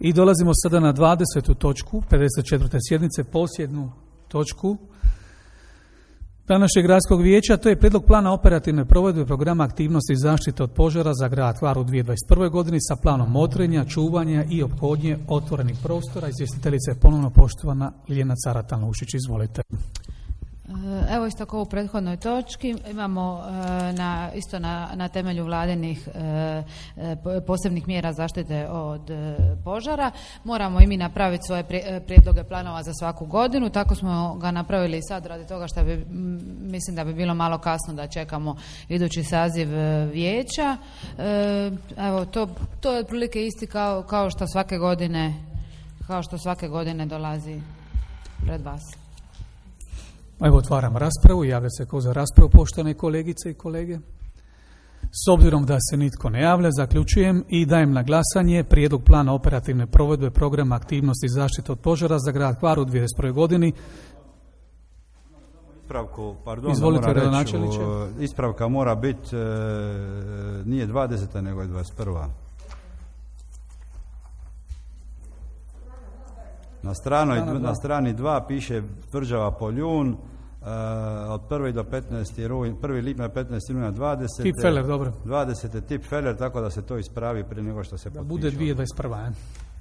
I dolazimo sada na 20. točku 54. sjednice, posljednju točku današnjeg gradskog vijeća. To je prijedlog plana operativne provedbe programa aktivnosti zaštite od požara za grad Hvar u 2021. godini sa planom motrenja, čuvanja i ophodnje otvorenih prostora. Izvjestiteljica je ponovno poštovana Ljiljana Caratan-Lušić. Izvolite. Evo isto kao u prethodnoj točki imamo isto na temelju vladinih posebnih mjera zaštite od požara. Moramo i mi napraviti svoje prijedloge planova za svaku godinu. Tako smo ga napravili i sad radi toga što mislim da bi bilo malo kasno da čekamo idući saziv vijeća. Evo to je otprilike isti kao što svake godine dolazi pred vas. Evo otvaram raspravu, javlja se ko za raspravu, poštovane kolegice i kolege. S obzirom da se nitko ne javlja, zaključujem i dajem na glasanje prijedlog plana operativne provedbe programa aktivnosti zaštite od požara za grad Hvar u 2021. godini. Izvolite, gradonačelniče. Ispravka mora biti nije 20. nego je 21. Na strani 2 piše Tvrđava Poljun od 1. do 1. lipnja 15. rujna 20. Tipfeler, dobro. 20. Tipfeler, tako da se to ispravi prije nego što se potpiše. Bude 2021.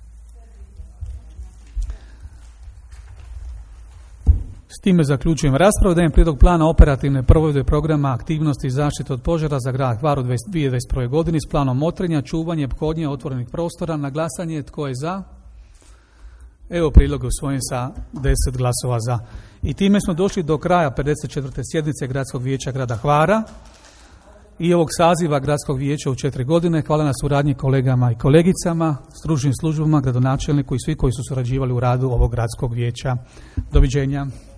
S time zaključujem raspravu. Dajem prijedlog plana operativne provedbe programa aktivnosti zaštite od požara za grad Hvar u 2021. godini s planom motrenja, čuvanje, ophodnje otvorenih prostora. Na glasanje tko je za? Evo prijedlog je usvojen sa 10 glasova za. I time smo došli do kraja 54. sjednice Gradskog vijeća grada Hvara i ovog saziva Gradskog vijeća u 4 godine. Hvala na suradnji kolegama i kolegicama, stručnim službama, gradonačelniku i svi koji su surađivali u radu ovog Gradskog vijeća. Doviđenja.